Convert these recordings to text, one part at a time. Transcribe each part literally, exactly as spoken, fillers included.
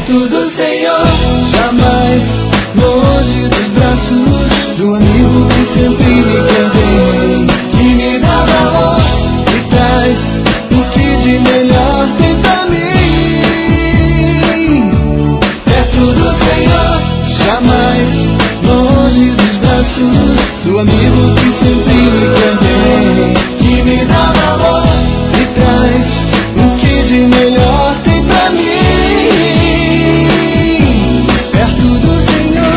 perto do Senhor, jamais longe dos braços do amigo que sempre me quer bem, que me dá valor e traz o que de melhor tem pra mim. Perto do Senhor, jamais longe dos braços do amigo que sempre me quer bem, que me dá valor e traz o que de melhor tem pra mim. Perto do Senhor.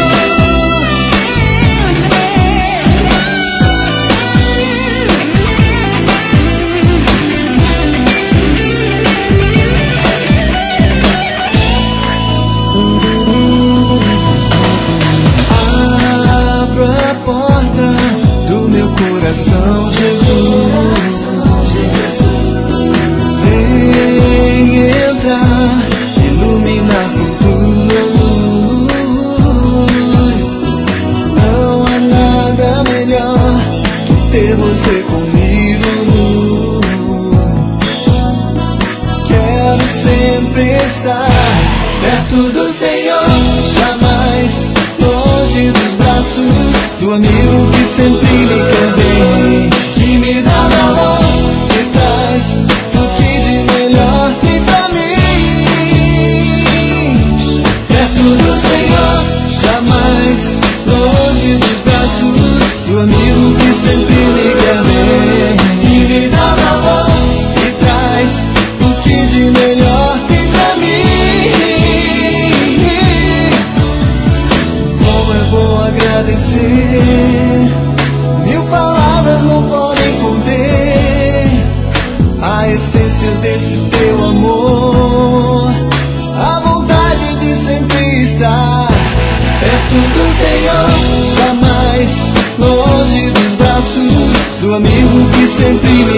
Abra a porta do meu coração, Jesus. Vem entrar, iluminar com tua luz. Não há nada melhor que ter você comigo. Quero sempre estar perto do Senhor, jamais longe dos braços do amigo que sempre me quer bem, que me dá valor e traz o que de melhor tem pra mim. Perto do Senhor, jamais longe dos braços do amigo que sempre me quer bem, que me dá valor e traz o que de melhor tem pra mim. Como é bom agradecer, mil palavras não podem conter a essência desse teu amor, a vontade de sempre estar perto do Senhor, jamais longe dos braços do amigo que sempre me